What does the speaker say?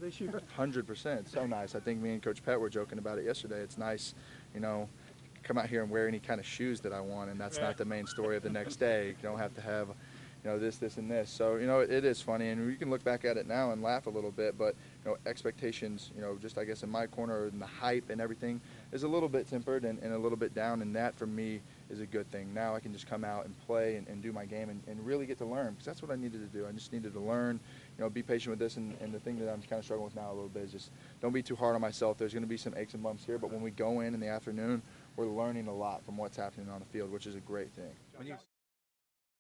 this year? 100%. It's so nice. I think me and Coach Pett were joking about it yesterday. It's nice, you know, come out here and wear any kind of shoes that I want, and that's not the main story of the next day. You don't have to have, this, and this. So, it is funny, and we can look back at it now and laugh a little bit, but, expectations, just I guess in my corner and the hype and everything is a little bit tempered and a little bit down, and that for me is a good thing. Now I can just come out and play and do my game and really get to learn, because that's what I needed to do. I just needed to learn, be patient with this, and the thing that I'm kind of struggling with now a little bit is just don't be too hard on myself. There's going to be some aches and bumps here, but when we go in the afternoon, we're learning a lot from what's happening on the field, which is a great thing.